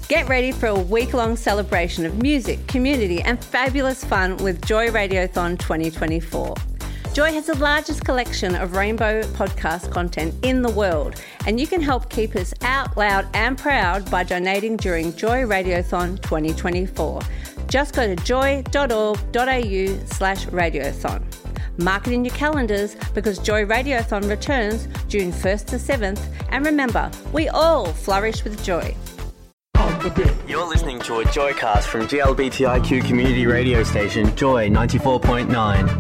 Get ready for a week-long celebration of music, community and fabulous fun with Joy Radiothon 2024. Joy has the largest collection of rainbow podcast content in the world, and you can help keep us out loud and proud by donating during Joy Radiothon 2024. Just go to joy.org.au/radiothon. Mark it in your calendars because Joy Radiothon returns June 1st to 7th, and remember, we all flourish with joy. You're listening to a Joycast from GLBTIQ community radio station Joy 94.9.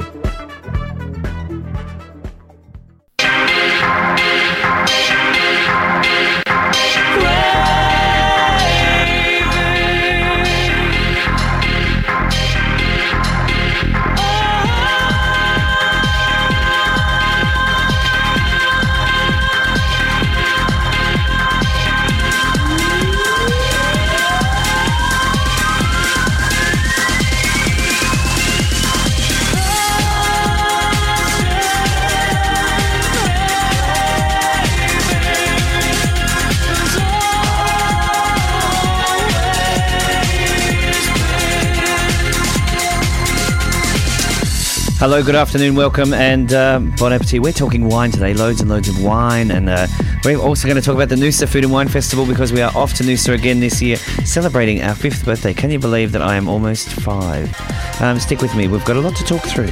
Hello, good afternoon, welcome, and bon appetit. We're talking wine today, loads and loads of wine, and we're also going to talk about the Noosa Food and Wine Festival because we are off to Noosa again this year, celebrating our 5th birthday. Can you believe that I am almost 5? Stick with me, we've got a lot to talk through.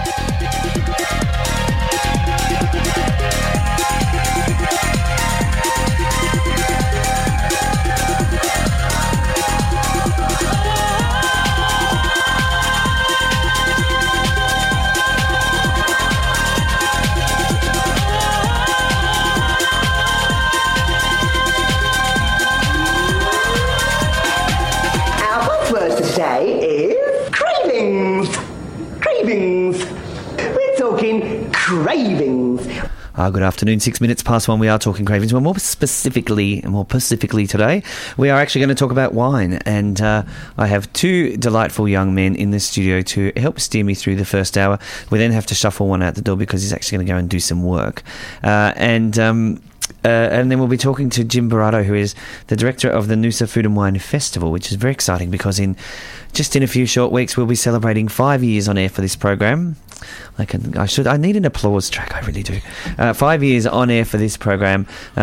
Cravings. Good afternoon, 6 minutes past 1. We are talking cravings. Well, more specifically today, we are actually going to talk about wine. And I have two delightful young men in the studio to help steer me through the first hour. We then have to shuffle one out the door because he's actually going to go and do some work. And then we'll be talking to Jim Barato, who is the director of the Noosa Food and Wine Festival, which is very exciting because in a few short weeks we'll be celebrating 5 years on air for this program. I need an applause track, I really do. 5 years on air for this program,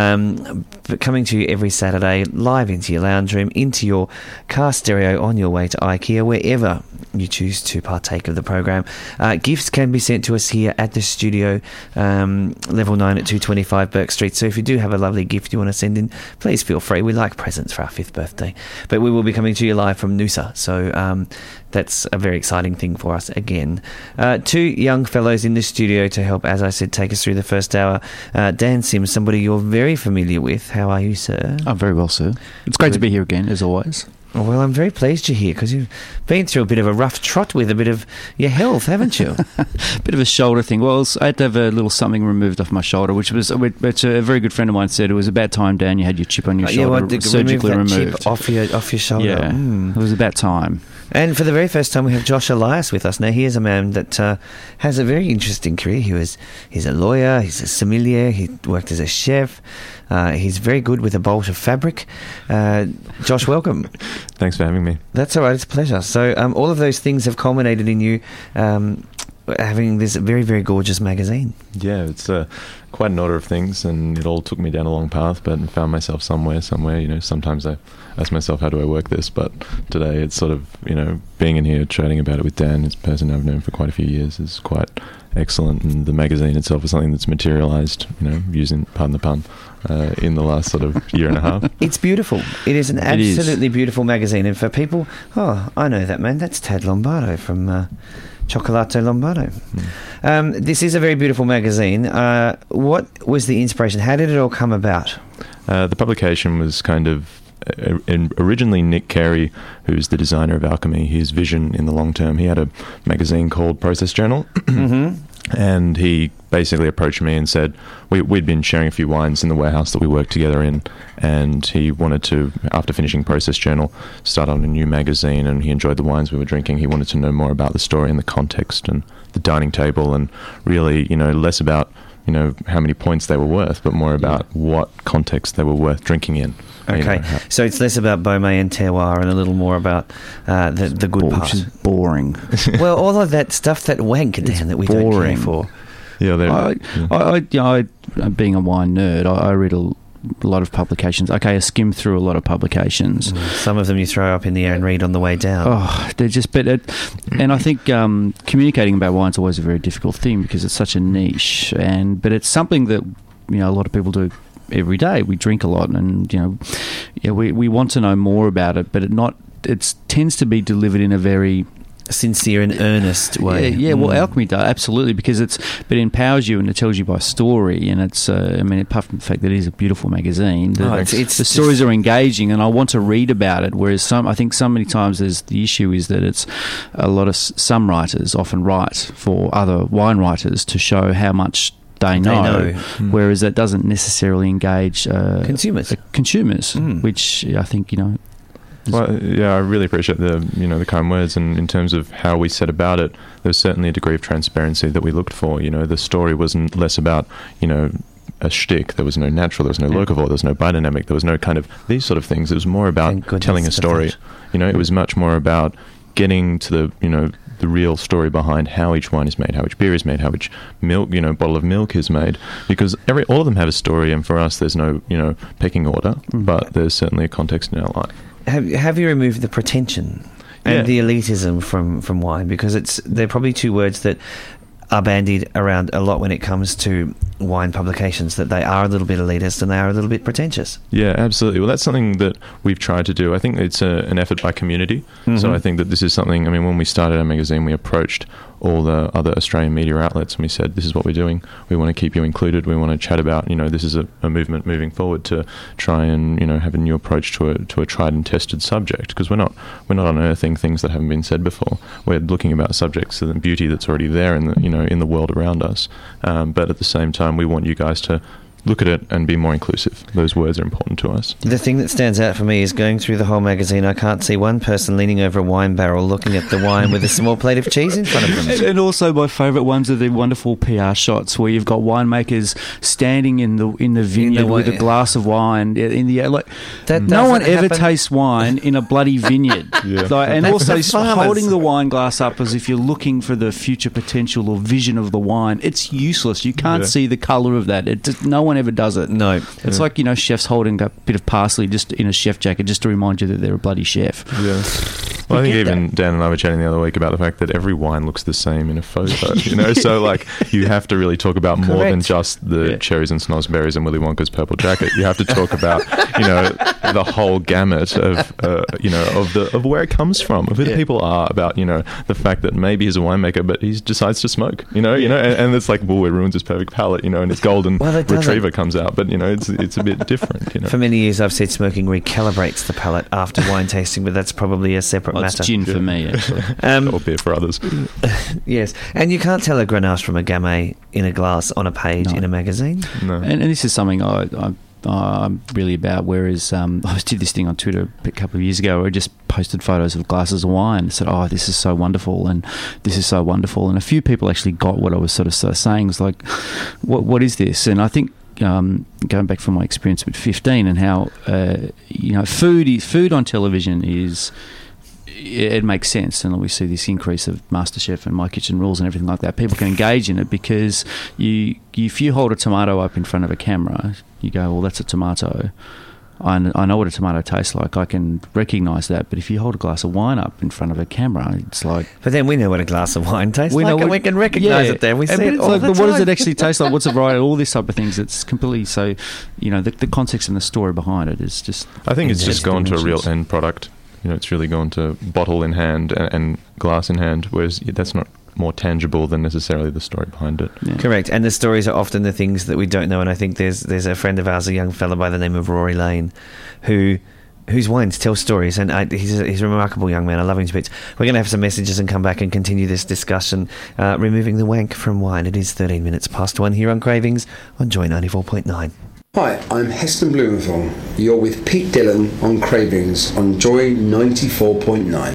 coming to you every Saturday, live into your lounge room, into your car stereo, on your way to IKEA, wherever you choose to partake of the program. Gifts can be sent to us here at the studio, level 9 at 225 Burke Street. So if you do have a lovely gift you want to send in, please feel free. We like presents for our 5th birthday. But we will be coming to you live from Noosa, so that's a very exciting thing for us again. Two young fellows in the studio to help, as I said, take us through the first hour. Dan Sims, somebody you're very familiar with. How are you, sir? I'm very well, sir. It's great to be here again, as always. Well, I'm very pleased you're here because you've been through a bit of a rough trot with a bit of your health, haven't you? Bit of a shoulder thing. Well, I had to have a little something removed off my shoulder, which a very good friend of mine said it was about time, Dan, you had your chip on your shoulder surgically removed. Chip off your shoulder. Yeah, It was about time. And for the very first time, we have Josh Elias with us. Now, he is a man that has a very interesting career. He's a lawyer, he's a sommelier, he worked as a chef. He's very good with a bolt of fabric. Josh, welcome. Thanks for having me. That's all right, it's a pleasure. So all of those things have culminated in you having this very, very gorgeous magazine. Yeah, it's quite an order of things, and it all took me down a long path, but I found myself somewhere. Sometimes I ask myself, how do I work this? But today it's sort of, being in here, chatting about it with Dan, this person I've known for quite a few years, is quite excellent. And the magazine itself is something that's materialised, using, pardon the pun, in the last sort of year and a half. It's beautiful. It is an absolutely beautiful magazine. And for people, I know that man, that's Tad Lombardo from Cioccolato Lombardo. This is a very beautiful magazine. What was the inspiration? How did it all come about? The publication was kind of originally Nick Carey, who's the designer of Alchemy, his vision in the long term. He had a magazine called Process Journal. Mm-hmm. And he basically approached me and said, we'd been sharing a few wines in the warehouse that we worked together in, and he wanted to, after finishing Process Journal, start on a new magazine, and he enjoyed the wines we were drinking. He wanted to know more about the story and the context and the dining table, and really, less about, how many points they were worth, but more about what context they were worth drinking in. Okay, so it's less about Beaumet and terroir and a little more about the good part. Which is boring. Well, all of that stuff, that wank down that we don't care for. Yeah, I being a wine nerd, I read a lot of publications. Okay, I skim through a lot of publications. Some of them you throw up in the air and read on the way down. Oh, they're just... and I think communicating about wine is always a very difficult thing because it's such a niche. But it's something that, a lot of people do every day. We drink a lot and, we want to know more about it, but it tends to be delivered in a very... sincere and earnest way. Yeah. Well, Alchemy does, absolutely, because it empowers you and it tells you by story, and it's apart from the fact that it is a beautiful magazine, the stories are engaging, and I want to read about it. Whereas I think so many times the issue is that it's a lot of some writers often write for other wine writers to show how much they know. Whereas that doesn't necessarily engage consumers, which I think Well, yeah, I really appreciate the kind words, and in terms of how we set about it, there's certainly a degree of transparency that we looked for. The story wasn't less about a shtick. There was no natural, there was no locavore, there was no biodynamic, there was no kind of these sort of things. It was more about telling a story. It was much more about getting to the real story behind how each wine is made, how each beer is made, how each milk, bottle of milk is made, because all of them have a story, and for us there's no pecking order, but there's certainly a context in our life. Have you removed the pretension and the elitism from wine? Because they're probably two words that are bandied around a lot when it comes to wine publications, that they are a little bit elitist and they are a little bit pretentious. Yeah, absolutely. Well, that's something that we've tried to do. I think it's an effort by community. So I think that this is something, when we started our magazine, we approached all the other Australian media outlets and we said, this is what we're doing. We want to keep you included. We want to chat about, this is a movement moving forward to try and, have a new approach to a tried and tested subject, because we're not unearthing things that haven't been said before. We're looking about subjects and the beauty that's already there in the world around us. But at the same time, we want you guys to look at it and be more inclusive. Those words are important to us. The thing that stands out for me is going through the whole magazine, I can't see one person leaning over a wine barrel looking at the wine with a small plate of cheese in front of them. And also my favourite ones are the wonderful PR shots where you've got winemakers standing in the vineyard with a glass of wine in the air. No one ever tastes wine in a bloody vineyard. And also holding the wine glass up as if you're looking for the future potential or vision of the wine. It's useless. You can't see the colour of that. No one ever does it. No. It's like, chefs holding a bit of parsley just in a chef jacket just to remind you that they're a bloody chef. Yeah. Well, I think even Dan and I were chatting the other week about the fact that every wine looks the same in a photo, so you have to really talk about more than just the cherries and snozzberries and Willy Wonka's purple jacket. You have to talk about, the whole gamut of where it comes from, of who the people are, about, the fact that maybe he's a winemaker, but he decides to smoke, and it's like, it ruins his perfect palate, and his golden retriever comes out, but it's a bit different. For many years I've said smoking recalibrates the palate after wine tasting, but that's probably a separate matter. It's gin for me, actually. Or beer for others. Yes, and you can't tell a Grenache from a Gamay in a glass on a page in a magazine. No. And this is something I'm really about, whereas I did this thing on Twitter a couple of years ago where I just posted photos of glasses of wine and said, this is so wonderful and this is so wonderful, and a few people actually got what I was sort of saying. It was like, what is this? And I think going back from my experience with 15 and how food on television is, it makes sense, and we see this increase of MasterChef and My Kitchen Rules and everything like that. People can engage in it because if you hold a tomato up in front of a camera, you go, well, that's a tomato. I know what a tomato tastes like. I can recognise that. But if you hold a glass of wine up in front of a camera, it's like... But then we know what a glass of wine tastes like, and we can recognise it there. We see it all the time. But what does it actually taste like? What's the variety? All this type of things. It's completely... So, the context and the story behind it is just... I think it's just gone to a real end product. It's really gone to bottle in hand and glass in hand, whereas that's not more tangible than necessarily the story behind it. Yeah. Correct, and the stories are often the things that we don't know, and I think there's a friend of ours, a young fella by the name of Rory Lane, whose wines tell stories, and he's a remarkable young man. I love him to bits. We're going to have some messages and come back and continue this discussion, removing the wank from wine. It is 13 minutes past 1 here on Cravings on Joy 94.9. Hi, I'm Heston Blumenthal. You're with Pete Dillon on Cravings on Joy 94.9.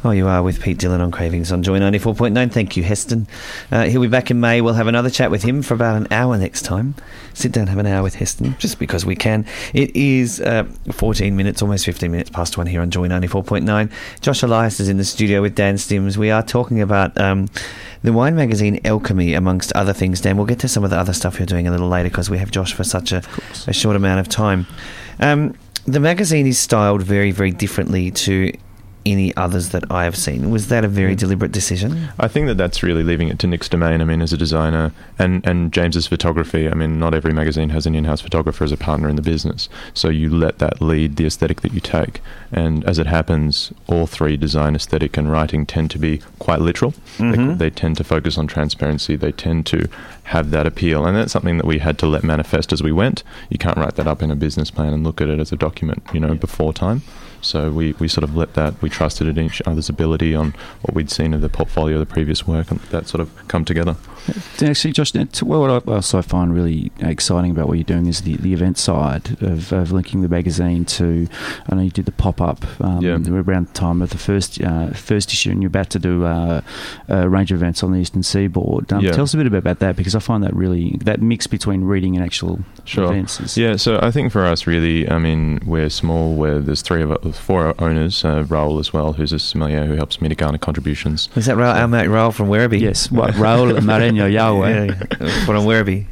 Oh, you are with Pete Dillon on Cravings on Joy 94.9. Thank you, Heston. He'll be back in May. We'll have another chat with him for about an hour next time. Sit down, have an hour with Heston, just because we can. It is 14 minutes, almost 15 minutes past 1 here on Joy 94.9. Josh Elias is in the studio with Dan Stims. We are talking about the wine magazine Alchemy, amongst other things. Dan, we'll get to some of the other stuff you're doing a little later because we have Josh for such a short amount of time. The magazine is styled very, very differently to any others that I have seen. Was that a very deliberate decision? I think that's really leaving it to Nick's domain. I mean, as a designer, and James's photography. I mean, not every magazine has an in-house photographer as a partner in the business, so you let that lead the aesthetic that you take. And as it happens, all three, design, aesthetic and writing, tend to be quite literal. They tend to focus on transparency. They tend to have that appeal, and that's something that we had to let manifest as we went. You can't write that up in a business plan and look at it as a document, before time. So we sort of let that, we trusted in each other's ability on what we'd seen of the portfolio of the previous work, and that sort of come together. Actually, Josh, what I also find really exciting about what you're doing is the event side of linking the magazine to, I know you did the pop-up around the time of the first issue, and you're about to do a range of events on the Eastern Seaboard. Tell us a bit about that, because I find that mix between reading and actual events. So I think for us, really, I mean, we're small, there's four owners, Raoul as well, who's a sommelier who helps me to garner contributions. Is that Raoul, our mate Raoul from Werribee? Yes, Raoul Marenio Yahweh. From Werribee.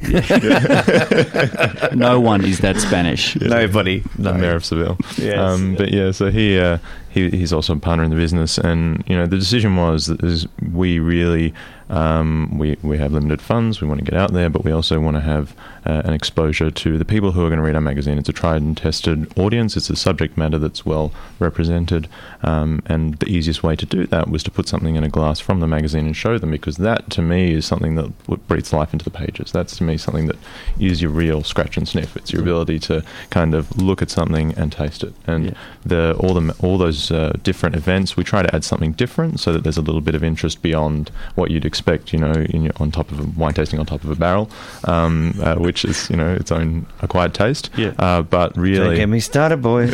No one is that Spanish. Nobody. The Mayor of Seville. Yes. So he's also a partner in the business, and the decision was that we really we have limited funds. We want to get out there, but we also want to have an exposure to the people who are going to read our magazine. It's a tried and tested audience. It's a subject matter that's well represented, and the easiest way to do that was to put something in a glass from the magazine and show them, because that to me is something that breathes life into the pages. That's to me something that is your real scratch and sniff. It's your ability to kind of look at something and taste it. And all those different events, we try to add something different so that there's a little bit of interest beyond what you'd expect, on top of a wine tasting on top of a barrel, which is, its own acquired taste. But really, don't get me started, boys.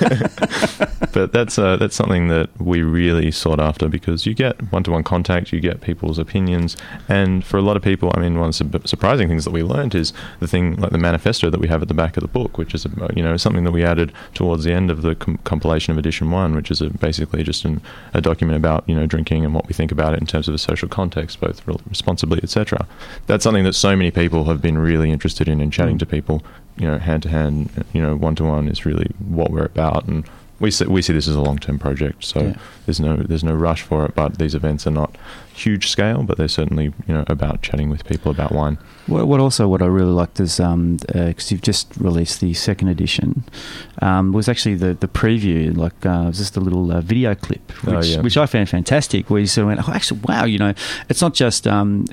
But that's something that we really sought after, because you get one-to-one contact, you get people's opinions, and for a lot of people, I mean, one of the surprising things that we learned is the thing like the manifesto that we have at the back of the book, which is something that we added towards the end of the compilation of edition 1, which is basically just a document about drinking and what we think about it in terms of a social context, both responsibly, etc. That's something that so many people have been really interested in, and chatting to people, hand to hand, one-to-one is really what we're about, and we see this as a long-term project. So there's no rush for it, but these events are not huge scale, but they're certainly about chatting with people about wine. What I really liked is because you've just released the second edition, was actually the preview, it was just a little video clip, which I found fantastic, where you sort of went, oh, actually, wow, it's not just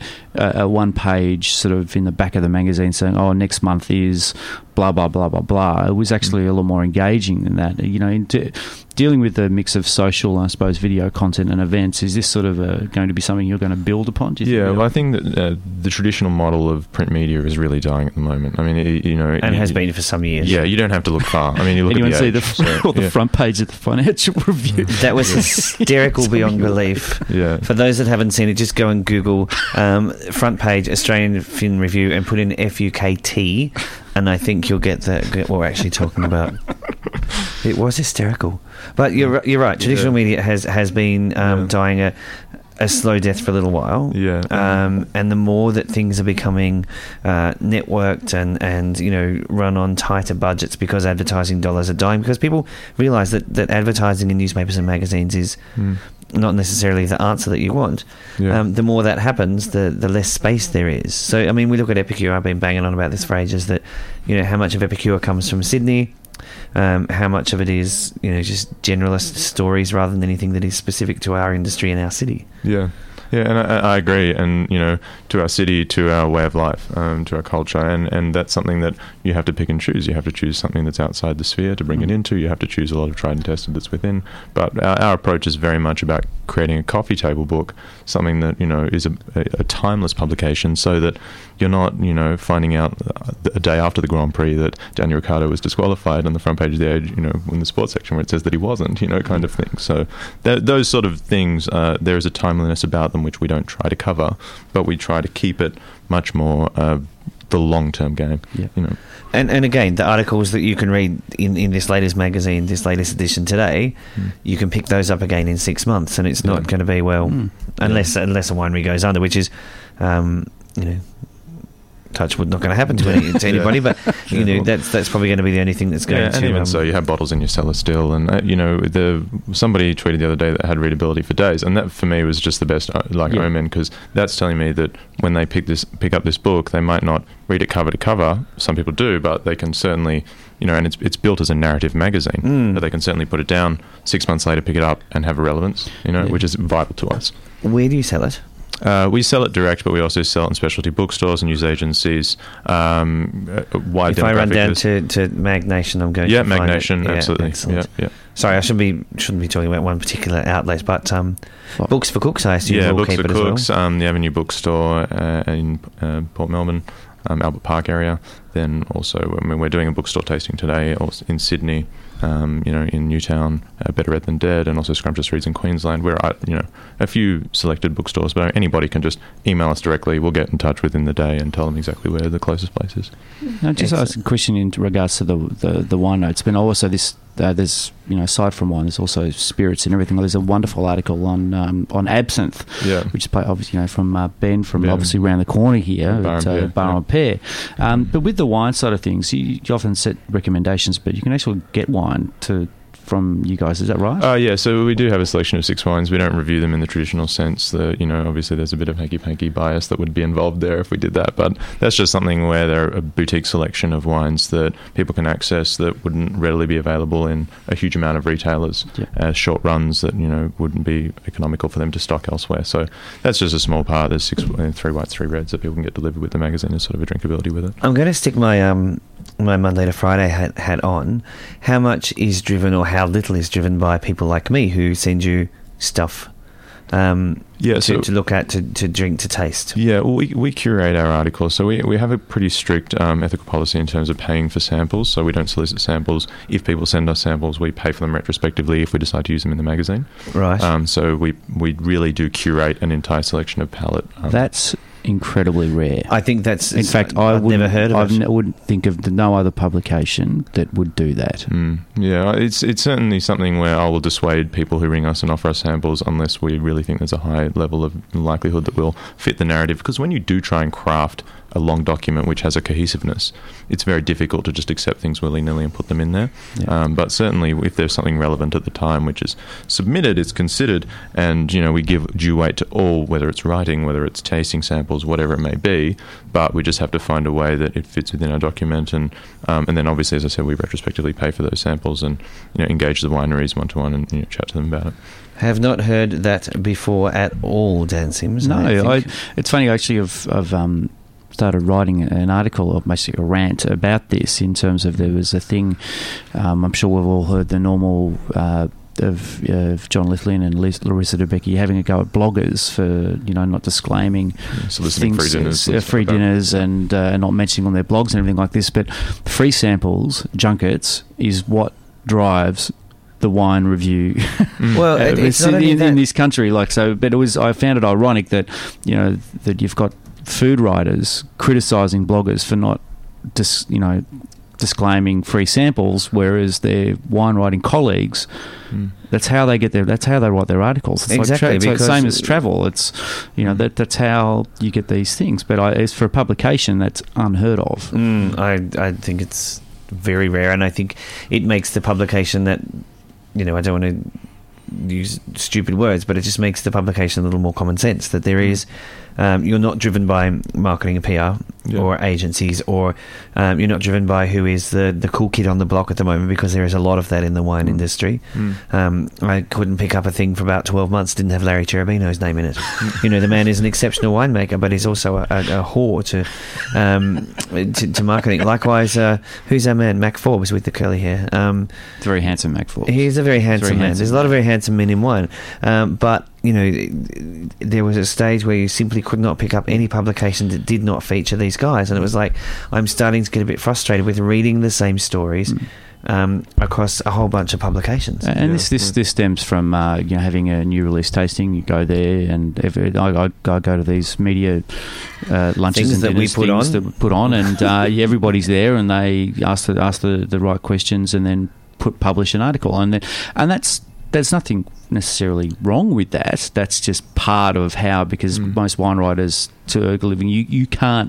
a one page sort of in the back of the magazine saying, oh, next month is blah blah blah blah blah. It was actually a lot more engaging than that. Dealing with the mix of social, I suppose, video content and events, is this sort of going to be something you're going to build upon? I think that the traditional model of print media is really dying at the moment. I mean, and has been for some years. Yeah, you don't have to look far. I mean, you look Anyone at see the front page of the Financial Review? That was hysterical beyond belief. Yeah. For those that haven't seen it, just go and Google front page Australian Fin Review and put in FUKT, and I think you'll get what we're actually talking about. It was hysterical. But you're right. Traditional media has been dying a slow death for a little while. And the more that things are becoming networked and run on tighter budgets, because advertising dollars are dying, because people realise that advertising in newspapers and magazines is not necessarily the answer that you want. The more that happens, the less space there is. So, I mean, we look at Epicure. I've been banging on about this for ages, that how much of Epicure comes from Sydney, how much of it is just generalist stories rather than anything that is specific to our industry and our city. Yeah, and I agree. And, to our city, to our way of life, to our culture. And that's something that you have to pick and choose. You have to choose something that's outside the sphere to bring it into. You have to choose a lot of tried and tested that's within. But our approach is very much about creating a coffee table book, something that, is a timeless publication, so that you're not, finding out a day after the Grand Prix that Daniel Ricciardo was disqualified on the front page of the Age, in the sports section where it says that he wasn't, kind of thing. So those sort of things, there is a timeliness about them which we don't try to cover, but we try to keep it much more the long-term game. Yeah. And again, the articles that you can read in this latest magazine, this latest edition today, you can pick those up again in 6 months, and it's not going to be unless a winery goes under, which is, touch wood, not going to happen to anybody, but that's probably going to be the only thing that's going to. And even so, you have bottles in your cellar still, and somebody tweeted the other day that had readability for days, and that for me was just the best omen, because that's telling me that when they pick up this book, they might not read it cover to cover. Some people do, but they can certainly, and it's built as a narrative magazine, but they can certainly put it down 6 months later, pick it up, and have a relevance, which is vital to us. Where do you sell it? We sell it direct, but we also sell it in specialty bookstores and news agencies. If I run down to Mag Nation, I'm going to find Mag Nation, absolutely. Excellent. Yeah. Sorry, I shouldn't be talking about one particular outlet, but Books for Cooks, I assume, will keep it as well. Books for Cooks, the Avenue Bookstore in Port Melbourne, Albert Park area. Then also, we're doing a bookstore tasting today in Sydney, in Newtown, Better Read Than Dead, and also Scrumptious Reads in Queensland. We're at, a few selected bookstores, but anybody can just email us directly. We'll get in touch within the day and tell them exactly where the closest place is. Now, just ask a question in regards to the wine notes, but also this. There's, aside from wine, there's also spirits and everything. There's a wonderful article on absinthe, which is obviously, from Ben from obviously around the corner here at Bar and Pear. But with the wine side of things, you often set recommendations, but you can actually get wine from you guys, is that right? Yeah, so we do have a selection of 6 wines. We don't review them in the traditional sense that, obviously there's a bit of hanky-panky bias that would be involved there if we did that, but that's just something where there are a boutique selection of wines that people can access that wouldn't readily be available in a huge amount of retailers as short runs that, wouldn't be economical for them to stock elsewhere. So that's just a small part. There's 3 whites, 3 reds that people can get delivered with the magazine as sort of a drinkability with it. I'm going to stick my Monday to Friday hat on. How much is driven, or how little is driven by people like me who send you stuff to look at, to drink, to taste? Yeah, well, we curate our articles. So we have a pretty strict ethical policy in terms of paying for samples. So we don't solicit samples. If people send us samples, we pay for them retrospectively if we decide to use them in the magazine. Right. So we really do curate an entire selection of palette. That's incredibly rare. I think that's... In fact, I've never heard of it. I wouldn't think of no other publication that would do that. Yeah, it's certainly something where I will dissuade people who ring us and offer us samples unless we really think there's a high level of likelihood that we'll fit the narrative. Because when you do try and craft a long document which has a cohesiveness, it's very difficult to just accept things willy-nilly and put them in there. Yeah. But certainly if there's something relevant at the time which is submitted, it's considered, and we give due weight to all, whether it's writing, whether it's tasting samples, whatever it may be, but we just have to find a way that it fits within our document, and then obviously, as I said, we retrospectively pay for those samples and engage the wineries one-to-one and chat to them about it. Have not heard that before at all, Dan Sims. No, it's funny actually. I've started writing an article, or basically a rant about this, in terms of there was a thing, I'm sure we've all heard the normal of John Lithlin and Larissa Debicki having a go at bloggers for not disclaiming soliciting free dinners and not mentioning on their blogs and everything like this. But free samples, junkets, is what drives the wine review. Well, it's not in this country, but I found it ironic that that you've got food writers criticising bloggers for not disclaiming free samples, whereas their wine writing colleagues, that's how they write their articles. It's exactly, it's the same as travel. It's that's how you get these things. But as for a publication, that's unheard of. I think it's very rare, and I think it makes the publication that I don't want to use stupid words, but it just makes the publication a little more common sense, that there is you're not driven by marketing and PR. or agencies, or you're not driven by who is the cool kid on the block at the moment, because there is a lot of that in the wine industry. I couldn't pick up a thing for about 12 months, didn't have Larry Cherubino's name in it. The man is an exceptional winemaker, but he's also a whore to marketing. Likewise, who's our man? Mac Forbes with the curly hair. Very handsome Mac Forbes. He's a very handsome man. There's a lot of very handsome men in wine. But, there was a stage where you simply could not pick up any publication that did not feature these guys. And it was like, I'm starting to get a bit frustrated with reading the same stories across a whole bunch of publications. And this stems from having a new release tasting. You go there, and I go to these media lunches things and that we put on, and everybody's there, and they ask the right questions, and then publish an article, and there's nothing necessarily wrong with that. That's just part of how, because most wine writers to earn a living, you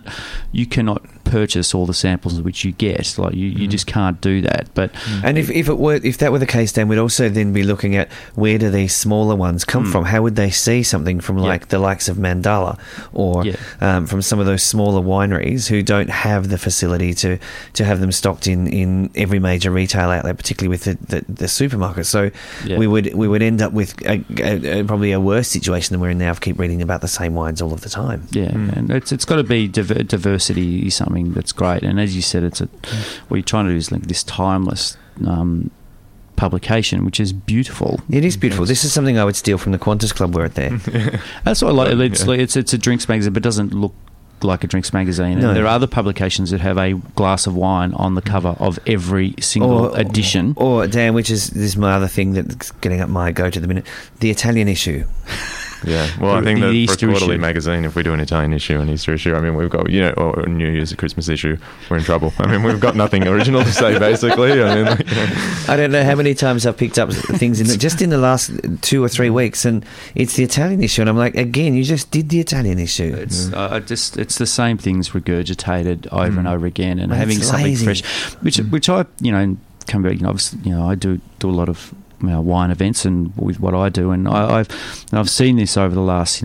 cannot purchase all the samples which you get. Like you just can't do that. But and if that were the case, then we'd also then be looking at where do these smaller ones come from? How would they see something from the likes of Mandala or from some of those smaller wineries who don't have the facility to have them stocked in every major retail outlet, particularly with the supermarkets. So we would end up with probably a worse situation than we're in now of keep reading about the same wines all of the time. And it's got to be diversity is something that's great. And as you said, what you're trying to do is link this timeless publication, which is beautiful. It is beautiful. This is something I would steal from the Qantas Club were it there. That's what I like. It's a drinks magazine, but it doesn't look like a drinks magazine. No. And there are other publications that have a glass of wine on the cover of every single edition. Or Dan, this is my other thing that's getting up my goat at the minute, the Italian issue. Yeah, well, I think that for a quarterly magazine, if we do an Italian issue, an Easter issue, I mean, we've got, or a New Year's, a Christmas issue, we're in trouble. I mean, we've got nothing original to say, basically. I mean, I don't know how many times I've picked up things just in the last 2 or 3 weeks, and it's the Italian issue, and I'm like, again, you just did the Italian issue. It's the same things regurgitated over and over again, and having something fresh, which I come back. Obviously, I do a lot of wine events and with what I do, and I've seen this over the last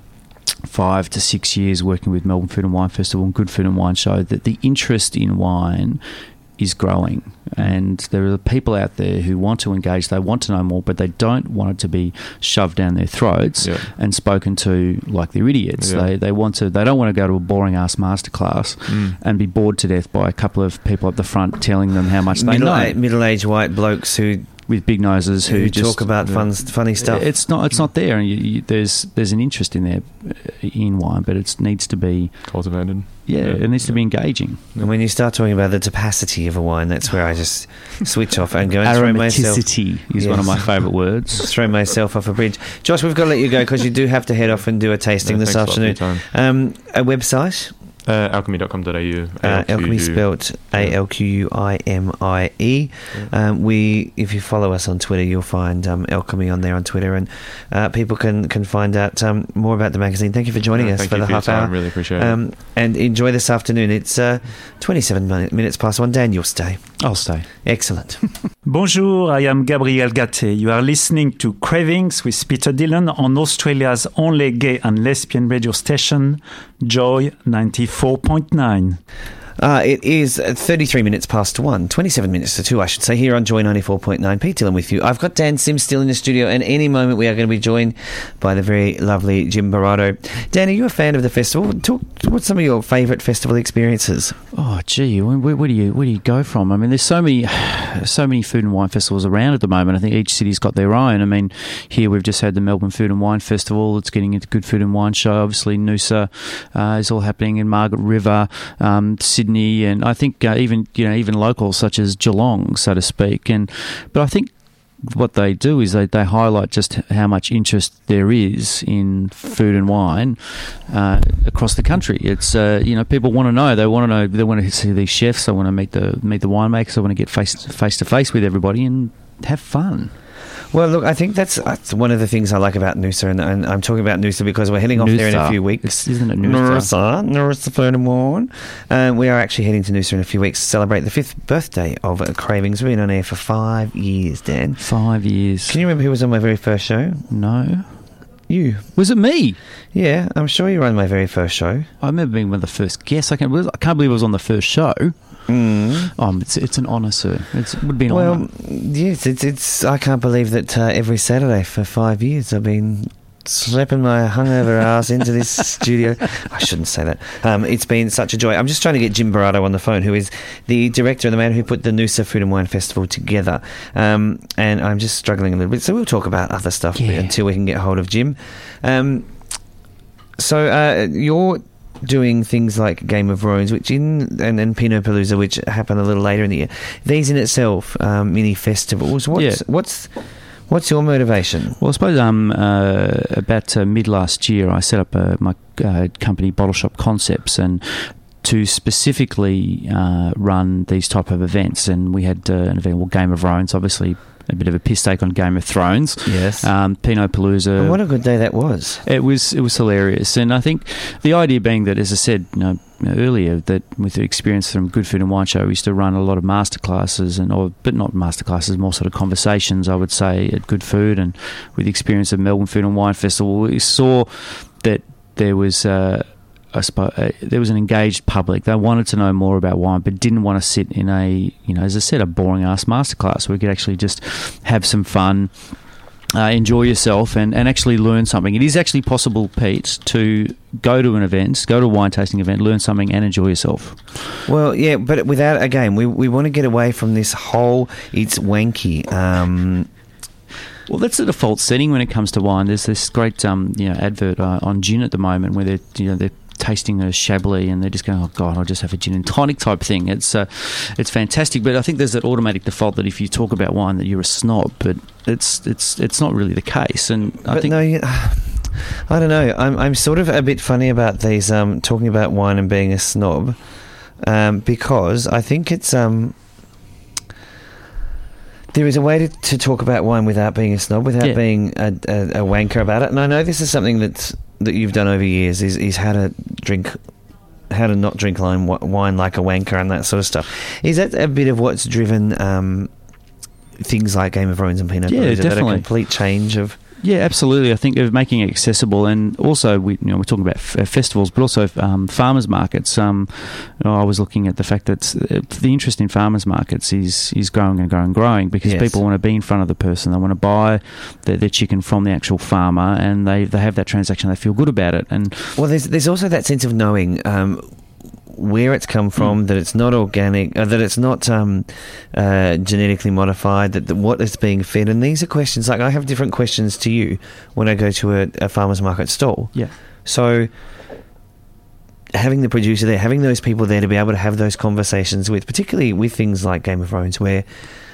5 to 6 years working with Melbourne Food and Wine Festival and Good Food and Wine Show, that the interest in wine is growing, and there are people out there who want to engage, they want to know more, but they don't want it to be shoved down their throats and spoken to like they're idiots. They don't want to go to a boring ass masterclass and be bored to death by a couple of people at the front telling them how much they know. Middle-aged white blokes with big noses who just talk about funny stuff. It's not there, and there's an interest in there in wine, but it needs to be cultivated. It needs to be engaging. And when you start talking about the capacity of a wine, that's where I just switch off and go and throw myself. Aromaticity is one of my favourite words. Throw myself off a bridge. Josh, we've got to let you go because you do have to head off and do a tasting this afternoon. A website. Alchemy.com.au. Alchemy spelt ALQUIMIE. If you follow us on Twitter, you'll find Alchemy on there on Twitter, and people can find out more about the magazine. Thank you for joining us for the half hour. I really appreciate it. And enjoy this afternoon. It's 27 minutes past 1. Dan, you'll stay. I'll stay. Excellent. Bonjour, I am Gabriel Gatte. You are listening to Cravings with Peter Dillon on Australia's only gay and lesbian radio station, Joy 94.9. It is 33 minutes past 1, 27 minutes to 2, I should say, here on Joy 94.9. Pete Dillon with you. I've got Dan Sims still in the studio, and any moment we are going to be joined by the very lovely Jim Barato. Dan, are you a fan of the festival? What's some of your favourite festival experiences? Oh, gee, where do you go from? I mean, there's so many food and wine festivals around at the moment. I think each city's got their own. I mean, here we've just had the Melbourne Food and Wine Festival. It's getting into Good Food and Wine Show. Obviously, Noosa is all happening in Margaret River, Sydney, and I think even locals such as Geelong, so to speak. But I think what they do is they highlight just how much interest there is in food and wine across the country. It's people want to know. They want to see these chefs. They want to meet the winemakers. They want to get face to face with everybody and have fun. Well, look, I think that's one of the things I like about Noosa, and I'm talking about Noosa because we're heading off there in a few weeks. Isn't it Noosa? Noosa Food and Wine. We are actually heading to Noosa in a few weeks to celebrate the 5th birthday of Cravings. We've been on air for 5 years, Dan. 5 years. Can you remember who was on my very first show? No. You. Was it me? Yeah, I'm sure you were on my very first show. I remember being one of the first guests. I can't believe I was on the first show. It's an honour, sir. It would be an honour. Well, yes, it's. I can't believe that every Saturday for 5 years I've been slapping my hungover ass into this studio. I shouldn't say that. It's been such a joy. I'm just trying to get Jim Barato on the phone, who is the director and the man who put the Noosa Food and Wine Festival together. And I'm just struggling a little bit. So we'll talk about other stuff until we can get hold of Jim. So you're doing things like Game of Thrones, and Pinot Palooza, which happen a little later in the year. These in itself, mini festivals. What's your motivation? Well, I suppose about mid last year, I set up my company, Bottle Shop Concepts, and to specifically run these type of events. And we had an event called Game of Thrones, obviously a bit of a piss take on Game of Thrones. Yes. Pinot Palooza. And what a good day that was. It was hilarious. And I think the idea being that, as I said, earlier, that with the experience from Good Food and Wine Show, we used to run a lot of masterclasses, but not masterclasses, more sort of conversations, I would say, at Good Food. And with the experience of Melbourne Food and Wine Festival, we saw that there was there was an engaged public. They wanted to know more about wine, but didn't want to sit in as I said, a boring ass masterclass where we could actually just have some fun, enjoy yourself, and actually learn something. It is actually possible, Pete, to go to an event, go to a wine tasting event, learn something and enjoy yourself. Well, yeah, but without, again, we want to get away from this whole, it's wanky. Well, that's the default setting when it comes to wine. There's this great advert on gin at the moment where they're tasting a Chablis and they're just going, oh God, I'll just have a gin and tonic type thing. It's fantastic, but I think there's that automatic default that if you talk about wine that you're a snob, but it's not really the case. And I don't know. I'm sort of a bit funny about these talking about wine and being a snob, because I think it's there is a way to talk about wine without being a snob, without being a wanker about it. And I know this is something that you've done over years, is how to not drink wine like a wanker and that sort of stuff. Is that a bit of what's driven things like Game of Thrones and Pinot Palooza? Yeah, definitely. That a complete change of... Yeah, absolutely. I think of making it accessible, and also we're talking about festivals, but also farmers markets. I was looking at the fact that the interest in farmers markets is growing and growing and growing because people want to be in front of the person. They want to buy their chicken from the actual farmer, and they have that transaction. They feel good about it. And well, there's also that sense of knowing where it's come from, that it's not organic, that it's not genetically modified, that what is being fed. And these are questions, like I have different questions to you when I go to a farmer's market stall. Yeah. So having the producer there, having those people there to be able to have those conversations with, particularly with things like Game of Thrones, where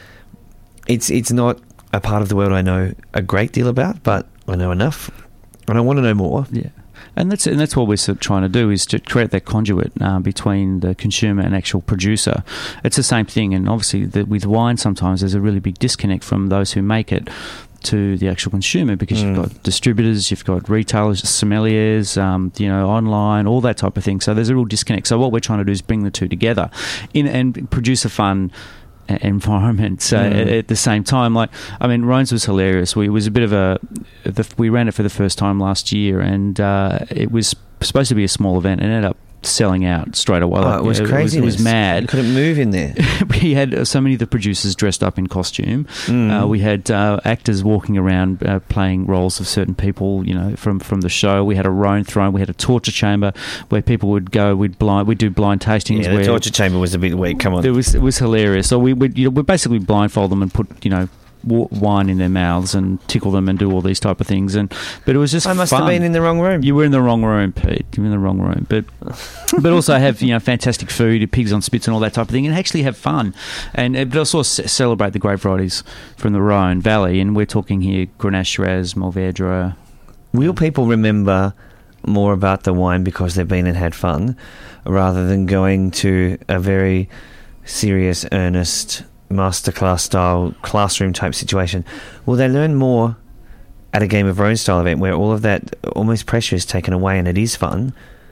it's not a part of the world I know a great deal about, but I know enough and I want to know more. Yeah. And that's what we're sort of trying to do, is to create that conduit between the consumer and actual producer. It's the same thing, and obviously with wine sometimes there's a really big disconnect from those who make it to the actual consumer, because you've got distributors, you've got retailers, sommeliers, online, all that type of thing. So there's a real disconnect. So what we're trying to do is bring the two together and produce a fun environment at the same time. Like, I mean, Rhones was hilarious. We was a bit of we ran it for the first time last year, and it was supposed to be a small event and ended up selling out straight away. It was crazy. It was mad. You couldn't move in there. We had so many of the producers dressed up in costume. We had actors walking around playing roles of certain people, from the show. We had a Rhone throne. We had a torture chamber where people would go. We'd do blind tastings. Yeah, the torture chamber was a bit weak. Come on, it was hilarious. So we basically blindfold them and put wine in their mouths and tickle them and do all these type of things, but it was just I must fun. have been in the wrong room. You were in the wrong room, Pete. You were in the wrong room, but also have fantastic food, pigs on spits and all that type of thing, and actually have fun, but also celebrate the grape varieties from the Rhone Valley. And we're talking here Grenache, Shiraz, Mourvedre. Will people remember more about the wine because they've been and had fun, rather than going to a very serious, earnest masterclass style classroom type situation? Will they learn more at a Game of Thrones style event where all of that almost pressure is taken away and it is fun?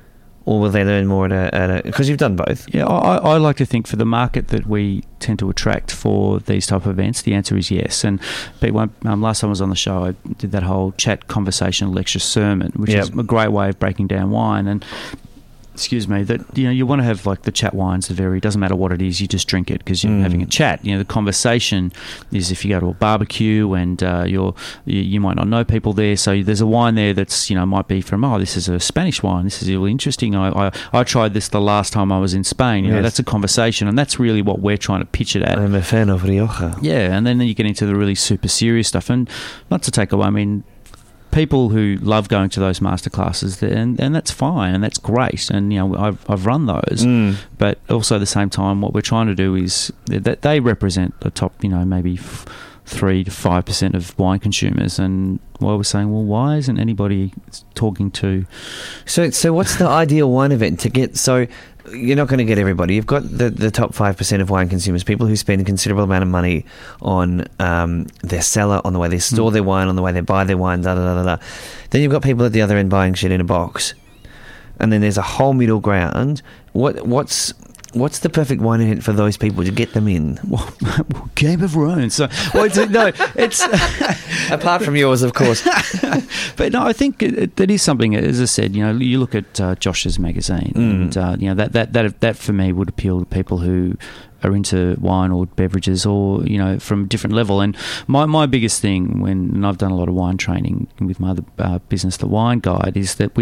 or will they learn more because you've done both? Yeah, I like to think for the market that we tend to attract for these type of events, the answer is yes. And last time I was on the show, I did that whole chat, conversation, lecture, sermon, which is a great way of breaking down wine. And excuse me, that you want to have like the chat wines, doesn't matter what it is, you just drink it because you're having a chat. The conversation is if you go to a barbecue and you might not know people there, so there's a wine there that's might be from this is a Spanish wine, this is really interesting. I tried this the last time I was in Spain. That's a conversation, and that's really what we're trying to pitch it at. I'm a fan of Rioja. Yeah, and then you get into the really super serious stuff, and not to take away, I mean, people who love going to those masterclasses, and that's fine, and that's great, and I've run those, but also at the same time, what we're trying to do is that they represent the top, maybe 3 to 5% of wine consumers, and we're saying, well, why isn't anybody talking to? So what's the ideal wine event to get? So you're not going to get everybody. You've got the top 5% of wine consumers, people who spend a considerable amount of money on their cellar, on the way they store their wine, on the way they buy their wine, da-da-da-da-da. Then you've got people at the other end buying shit in a box. And then there's a whole middle ground. What's the perfect wine event for those people to get them in? Well, Game of Thrones. So, it's apart from yours, of course. But no, I think that is something. As I said, you look at Josh's magazine, and that for me would appeal to people who are into wine or beverages, or from a different level. And my biggest thing and I've done a lot of wine training with my other business, The Wine Guide, is that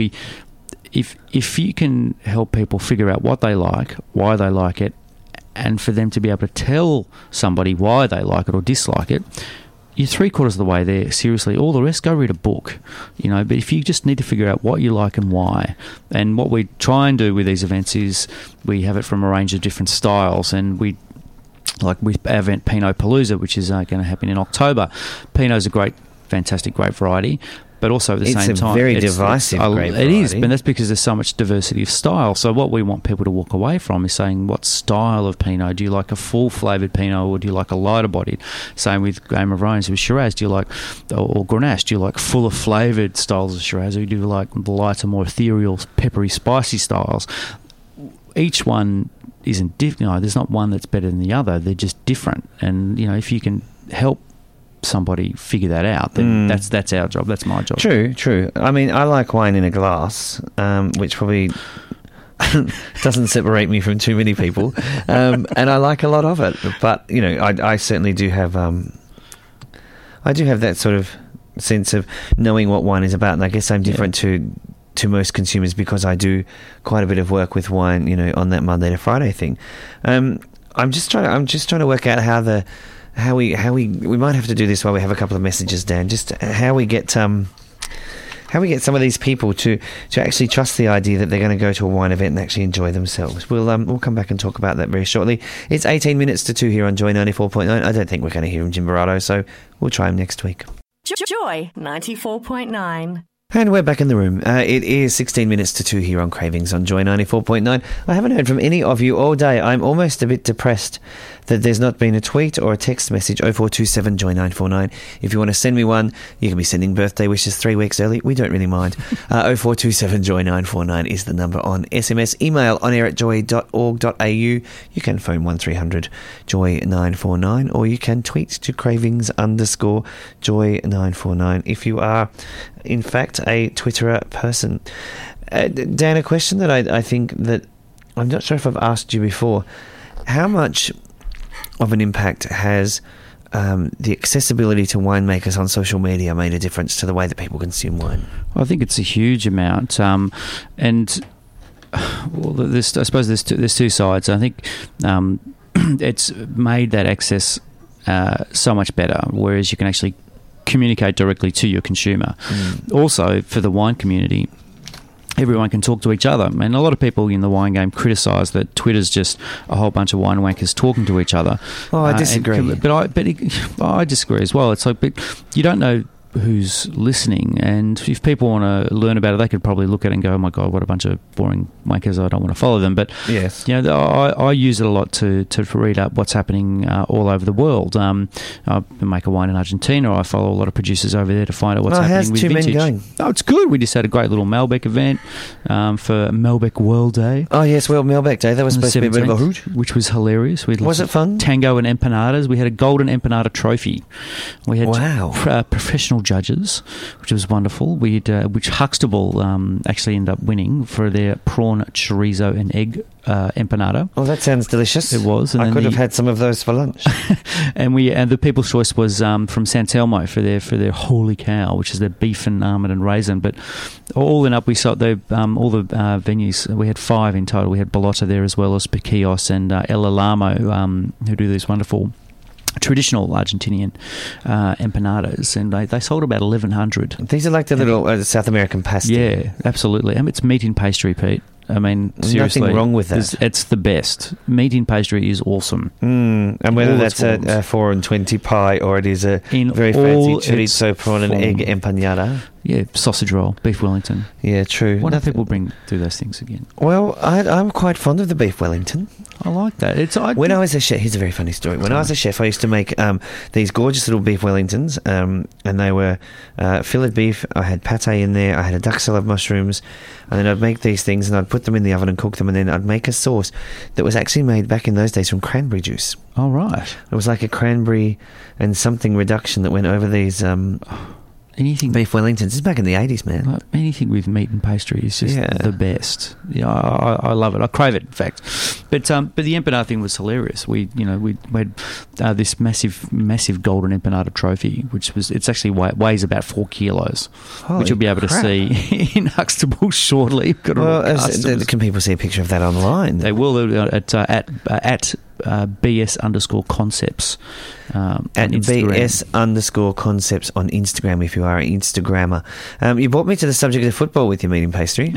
If you can help people figure out what they like, why they like it, and for them to be able to tell somebody why they like it or dislike it, you're 3/4 of the way there. Seriously, all the rest, go read a book. But if you just need to figure out what you like and why, and what we try and do with these events is we have it from a range of different styles, and with our event Pinot Palooza, which is going to happen in October. Pinot's a fantastic grape variety. But also at the same time, it's a very divisive grape variety. It is, but that's because there's so much diversity of style. So what we want people to walk away from is saying, what style of Pinot? Do you like a full-flavoured Pinot, or do you like a lighter-bodied? Same with Game of Thrones with Shiraz. Do you like, or Grenache, do you like fuller flavoured styles of Shiraz, or do you like the lighter, more ethereal, peppery, spicy styles? Each one isn't different. There's not one that's better than the other. They're just different. And, if you can help somebody figure that out, then that's our job. That's my job. True. I mean, I like wine in a glass, which probably doesn't separate me from too many people, and I like a lot of it. But I certainly do have that sort of sense of knowing what wine is about, and I guess I'm different to most consumers because I do quite a bit of work with wine, on that Monday to Friday thing. I'm just trying to work out how we might have to do this while we have a couple of messages, Dan. Just how we get some of these people to actually trust the idea that they're going to go to a wine event and actually enjoy themselves. We'll come back and talk about that very shortly. It's 18 minutes to 2 here on Joy 94.9. I don't think we're going to hear from Jim Barato, so we'll try him next week. Joy 94.9. And we're back in the room. It is 16 minutes to 2 here on Cravings on Joy 94.9. I haven't heard from any of you all day. I'm almost a bit depressed that there's not been a tweet or a text message. 0427 Joy 949. If you want to send me one, you can be sending birthday wishes 3 weeks early. We don't really mind. 0427 Joy 949 is the number on SMS. Email onair@joy.org.au. You can phone 1300 Joy 949, or you can tweet to Cravings_Joy 949 if you are in fact a Twitterer person. Dan, a question that I think that I'm not sure if I've asked you before. How much of an impact has the accessibility to winemakers on social media made a difference to the way that people consume wine? I think it's a huge amount, and I suppose there's two sides. I think it's made that access so much better, whereas you can actually communicate directly to your consumer. Also, for the wine community, everyone can talk to each other. And a lot of people in the wine game criticise that Twitter's just a whole bunch of wine wankers talking to each other. Oh, I disagree. I disagree as well. It's like, but you don't know who's listening, and if people want to learn about it, they could probably look at it and go, "Oh my God, what a bunch of boring wankers! I don't want to follow them." But Yes. I use it a lot to read up what's happening all over the world. I make a wine in Argentina. I follow a lot of producers over there to find out what's happening how's with Two Men vintage. going? Oh, it's good. We just had a great little Malbec event for Malbec World Day. Oh, yes, well, Malbec Day. That was on the supposed to be a bit of a 17th, hoot. which was hilarious. We had Was lots it fun? of tango and empanadas. We had a golden empanada trophy. We had Wow. professional judges, which was wonderful. We had, which Huxtable actually ended up winning for their prawn chorizo and egg empanada. Oh, that sounds delicious. It was. And I then could have had some of those for lunch. and the People's Choice was from San Telmo for their Holy Cow, which is their beef and almond and raisin. But all in up, we saw all the venues. We had 5 in total. We had Balota there as well as Piquillos and El Alamo, who do these wonderful traditional Argentinian empanadas, and they sold about 1,100. These are like the little South American pasty. Yeah, absolutely. And it's meat in pastry, Pete. I mean, seriously, nothing wrong with that. It's the best. Meat in pastry is awesome. And whether All that's its a 4 and 20 pie or it is a In very all fancy its chorizo prawn and egg empanada. Yeah, sausage roll, beef Wellington. Yeah, true. Why don't people do those things again? Well, I'm quite fond of the beef Wellington. I like that. When I was a chef, here's a very funny story. When I was a chef, I used to make these gorgeous little beef Wellingtons, and they were filleted beef. I had pate in there. I had a duck salad mushrooms, and then I'd make these things and I'd put them in the oven and cook them, and then I'd make a sauce that was actually made back in those days from cranberry juice. Oh, right. It was like a cranberry and something reduction that went over these Anything beef Wellingtons. This is back in the 80s, man. anything with meat and pastry is just the best. Yeah, I love it. I crave it, in fact. But the empanada thing was hilarious. We had this massive golden empanada trophy, it's actually weighs about 4 kilos, which you'll be able to see in Huxtable shortly. Can people see a picture of that online? They will at BS_concepts. At BS_concepts on Instagram, if you are an Instagrammer. You brought me to the subject of football with your meat and pastry.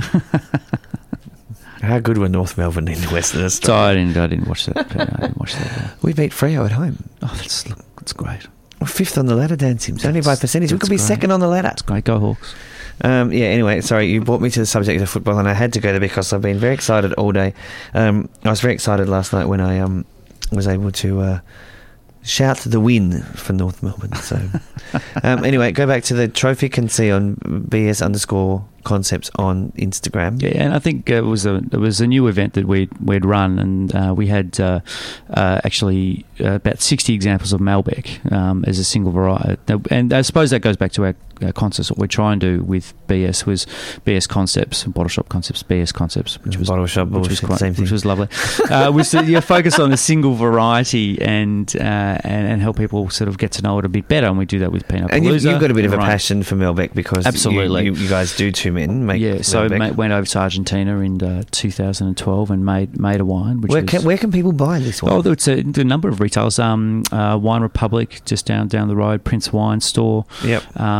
How good were North Melbourne in Western Australia? I didn't watch that. I didn't watch that. We beat Freo at home. Oh, that's great. We're 5th on the ladder, Dan Sims. Only by percentage. We could be great. 2nd on the ladder. That's great. Go Hawks. Anyway, sorry, you brought me to the subject of football, and I had to go there because I've been very excited all day. I was very excited last night when I was able to shout the win for North Melbourne. So, anyway, go back to the trophy. Can see on BS_concepts on Instagram. Yeah, and I think it was a new event that we'd run, and we had actually about 60 examples of Malbec as a single variety. And I suppose that goes back to our concepts. What we're trying to do with BS was BS Concepts, Bottle Shop Concepts, BS Concepts, which was Bottle Shop, which was quite, same thing. which was lovely. Was to focus on a single variety and help people sort of get to know it a bit better. And we do that with Pinot Palooza. And you've got a bit of a passion for Malbec because absolutely you guys do Two Men make so Malbec. went over to Argentina in 2012 and made a wine. Where can people buy this one? Oh, it's a number of retailers. Wine Republic, just down the road. Prince Wine Store. Yep.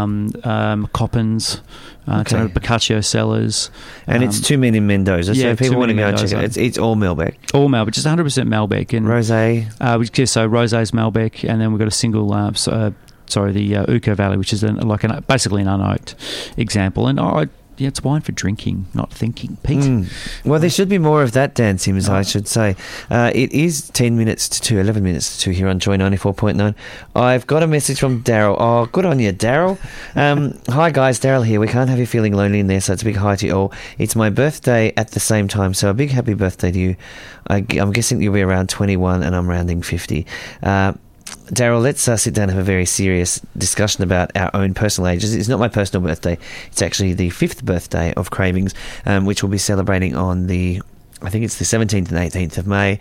Coppins. Boccaccio Cellars. And it's Two Men in Mendoza. So if people want to go and check it, it's all Malbec. All Malbec, just 100% Malbec. And Rosé. So Rosé's Malbec, and then we've got a single. The Uco Valley, which is basically an unoaked example. And it's wine for drinking, not thinking, Pete. Well, there should be more of that, Dan Sims, I should say. It is 11 minutes to 2 here on Joy 94.9. I've got a message from Daryl. Oh, good on you, Daryl. Hi, guys, Daryl here. We can't have you feeling lonely in there, so it's a big hi to you all. It's my birthday at the same time, so a big happy birthday to you. I'm guessing you'll be around 21 and I'm rounding 50. Daryl, let's sit down and have a very serious discussion about our own personal ages. It's not my personal birthday. It's actually the 5th birthday of Cravings, which we'll be celebrating on I think it's the 17th and 18th of May,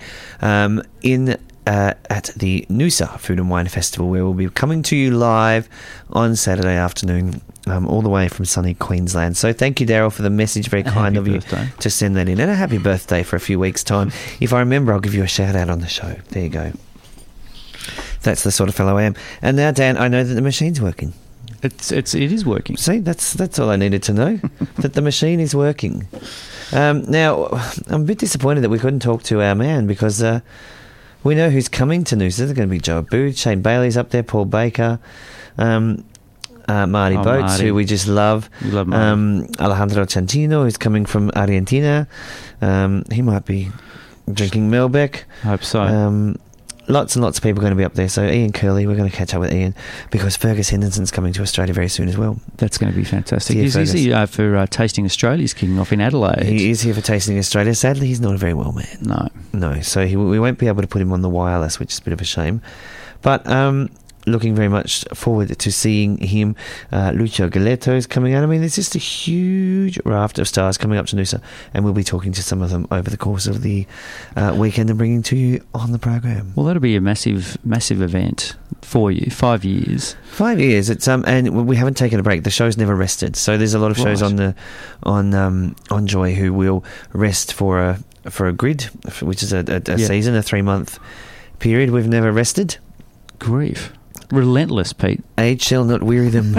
at the Noosa Food and Wine Festival, where we'll be coming to you live on Saturday afternoon, all the way from sunny Queensland. So thank you, Daryl, for the message. Very kind of you to send that in. And a happy birthday for a few weeks' time. If I remember, I'll give you a shout out on the show. There you go. That's the sort of fellow I am. And now, Dan, I know that the machine's working. It is working. See, that's all I needed to know, that the machine is working. Now, I'm a bit disappointed that we couldn't talk to our man because we know who's coming to Noosa. There's going to be Joe Abood, Shane Bailey's up there, Paul Baker. Marty Boats, Marty. who we just love. We love Marty. Alejandro Chantino, who's coming from Argentina. He might be drinking Malbec. I hope so. Lots and lots of people are going to be up there. So Ian Curley, we're going to catch up with Ian because Fergus Henderson's coming to Australia very soon as well. That's going to be fantastic. Yeah, He's here for Tasting Australia. He's kicking off in Adelaide. He is here for Tasting Australia. Sadly, he's not a very well man. No. So we won't be able to put him on the wireless, which is a bit of a shame. But looking very much forward to seeing him. Lucio Galetto is coming out. I mean, there's just a huge raft of stars coming up to Noosa, and we'll be talking to some of them over the course of the weekend and bringing to you on the program. Well, that'll be a massive event for you. 5 years. 5 years. It's and we haven't taken a break. The show's never rested. So there's a lot of shows on Joy who will rest for a grid, which is a season, a 3-month period. We've never rested. Grief. Relentless, Pete. Age shall not weary them.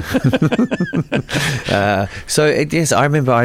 Yes, I remember.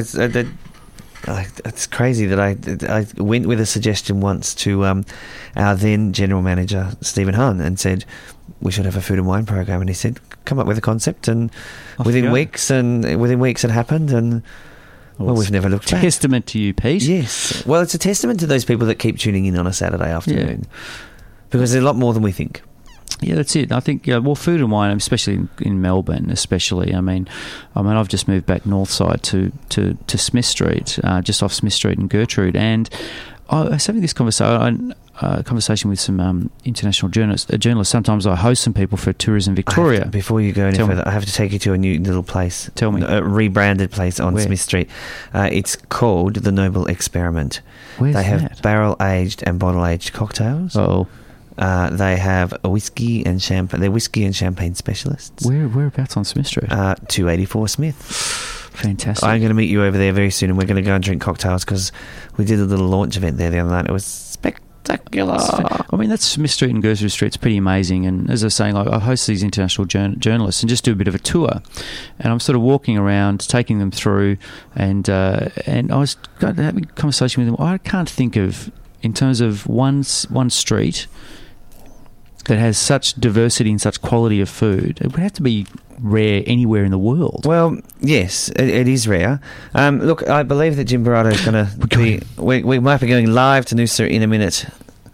It's crazy that I went with a suggestion once to our then general manager Stephen Hahn and said we should have a food and wine program, and he said come up with a concept, and within weeks it happened, and well, we've never looked back. Testament to you, Pete. Yes. Well, it's a testament to those people that keep tuning in on a Saturday afternoon, because there's a lot more than we think. Yeah, that's it. I think, food and wine, especially in Melbourne, especially. I mean, I've just moved back north side to Smith Street, just off Smith Street and Gertrude, and I was having this conversation with some international journalists. Sometimes I host some people for Tourism Victoria. Before you go any further, I have to take you to a new little place. Tell me. A rebranded place on Smith Street. It's called The Noble Experiment. Where's they have that? barrel-aged and bottle-aged cocktails. Oh. They have a whiskey and champagne. They're whiskey and champagne specialists. Whereabouts on Smith Street? 284 Smith. Fantastic. I'm going to meet you over there very soon, and we're going to go and drink cocktails because we did a little launch event there the other night. It was spectacular. I mean, that's Smith Street and Gertrude Street. It's pretty amazing. And as I was saying, I host these international journalists and just do a bit of a tour. And I'm sort of walking around, taking them through, and I was having a conversation with them. I can't think of, in terms of one street that has such diversity and such quality of food, it would have to be rare anywhere in the world. Well, yes, it is rare. Look, I believe that Jim Barrato is going to be... We might be going live to Noosa in a minute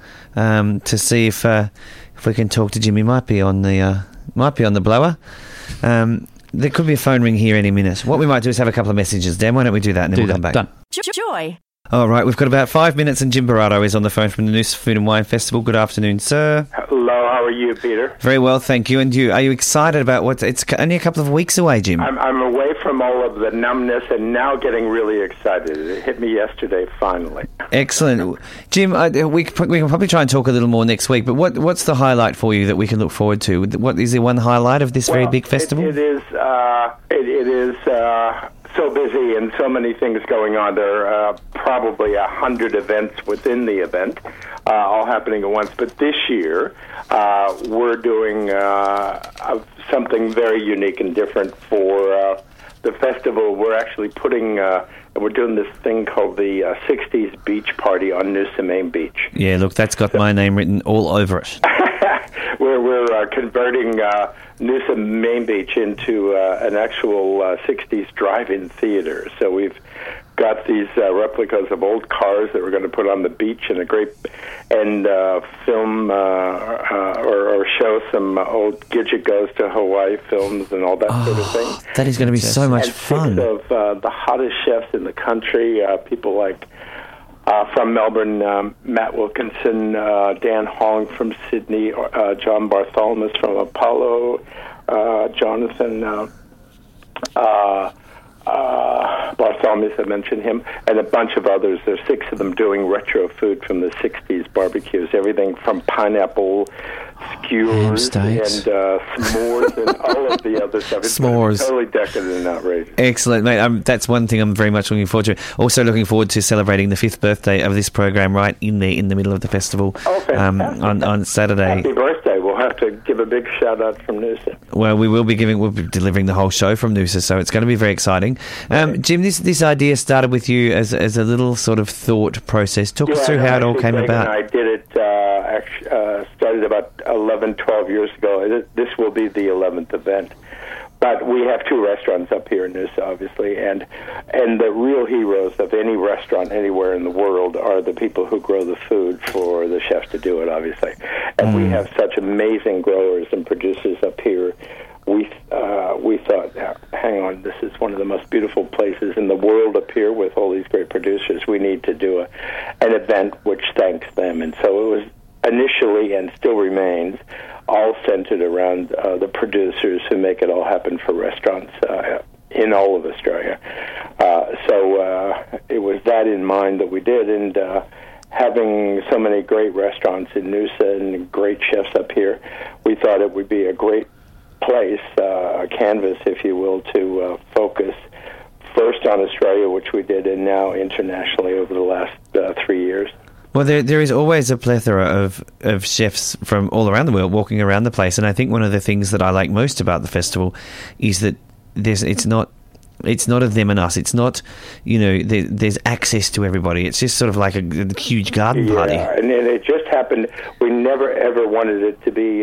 to see if we can talk to Jim. He might be on the blower. There could be a phone ring here any minute. What we might do is have a couple of messages. Dan, why don't we do that and then we'll come back? Done. Joy. All right, we've got about 5 minutes, and Jim Barrato is on the phone from the Noosa Food and Wine Festival. Good afternoon, sir. Hello, how are you, Peter? Very well, thank you. And you? Are you excited about what? It's only a couple of weeks away, Jim. I'm away from all of the numbness and now getting really excited. It hit me yesterday, finally. Excellent. Jim, we can probably try and talk a little more next week, but what's the highlight for you that we can look forward to? What is there one highlight of this very big festival? It is so busy and so many things going on. There are probably 100 events within the event, all happening at once. But this year, we're doing something very unique and different for the festival. We're actually we're doing this thing called the 60s Beach Party on Noosa Main Beach. Yeah, look, that's got my name written all over it. We're converting Noosa Main Beach into an actual 60s drive-in theater. So we've got these replicas of old cars that we're going to put on the beach and film or show some old Gidget Goes to Hawaii films and all that sort of thing. That is going to be so much fun. Six of the hottest chefs in the country, people like from Melbourne, Matt Wilkinson, Dan Hong from Sydney, John Bartholomew from Apollo, Jonathan Bartholomew, I mentioned him, and a bunch of others. There's 6 of them doing retro food from the 60s barbecues, everything from pineapple skewers and s'mores and all of the other stuff. It's s'mores. Totally decadent and outrageous. Excellent, mate. That's one thing I'm very much looking forward to. Also looking forward to celebrating the 5th birthday of this program right in the middle of the festival on Saturday. Happy birthday. We'll have to give a big shout out from Noosa. Well, we'll be delivering the whole show from Noosa, so it's going to be very exciting. Jim, this idea started with you as a little sort of thought process. Talk us through how it all came about. I did it, started about 11, 12 years ago. This will be the 11th event. But we have 2 restaurants up here in Noosa, obviously, and the real heroes of any restaurant anywhere in the world are the people who grow the food for the chefs to do it, obviously. And we have such amazing growers and producers up here. We thought, hang on, this is one of the most beautiful places in the world up here with all these great producers. We need to do an event which thanks them. And so it was initially, and still remains, all centered around the producers who make it all happen for restaurants in all of Australia. So it was that in mind that we did, and having so many great restaurants in Noosa and great chefs up here, we thought it would be a great place, a canvas, if you will, to focus first on Australia, which we did, and now internationally over the last 3 years. Well, there is always a plethora of chefs from all around the world walking around the place, and I think one of the things that I like most about the festival is that it's not a them and us. It's not, there's access to everybody. It's just sort of like a huge garden party. Yeah, and it just happened. We never ever wanted it to be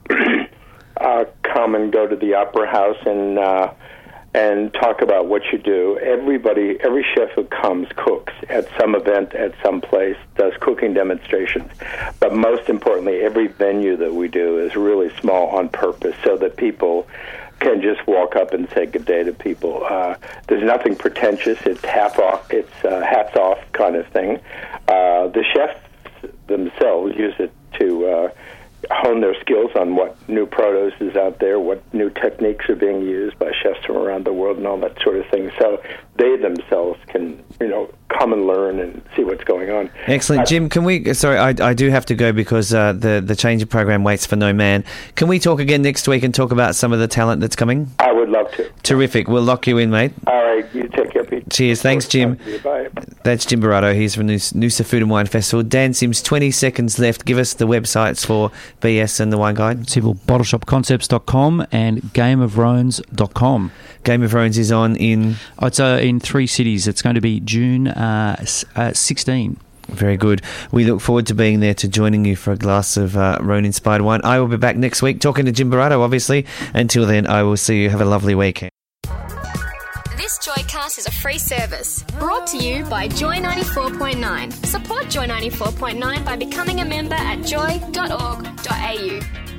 come and go to the Opera House and talk about what you do. Every chef who comes cooks at some event, at some place, does cooking demonstrations. But most importantly, every venue that we do is really small on purpose so that people can just walk up and say good day to people. There's nothing pretentious. It's hats off kind of thing. The chefs themselves use it to hone their skills on what new produce is out there, what new techniques are being used by chefs from around the world, and all that sort of thing. So they themselves can, come and learn and see what's going on. Excellent. Jim, can we... Sorry, I do have to go because the change of program waits for no man. Can we talk again next week and talk about some of the talent that's coming? I would love to. Terrific. We'll lock you in, mate. All right. You take care, Pete. Cheers. Thanks, Jim. Bye. That's Jim Barato. He's from Noosa Food and Wine Festival. Dan Sims, 20 seconds left. Give us the websites for BS and the Wine Guide. Simple, bottleshopconcepts.com and gameofrones.com. Game of Thrones is on in... Oh, it's in 3 cities. It's going to be June 16. Very good. We look forward to being there, to joining you for a glass of Rhone-inspired wine. I will be back next week talking to Jim Barato, obviously. Until then, I will see you. Have a lovely weekend. This Joycast is a free service brought to you by Joy 94.9. Support Joy 94.9 by becoming a member at joy.org.au.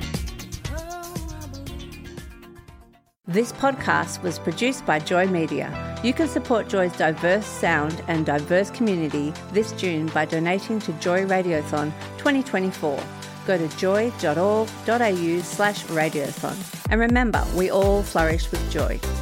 This podcast was produced by Joy Media. You can support Joy's diverse sound and diverse community this June by donating to Joy Radiothon 2024. Go to joy.org.au/radiothon. And remember, we all flourish with joy.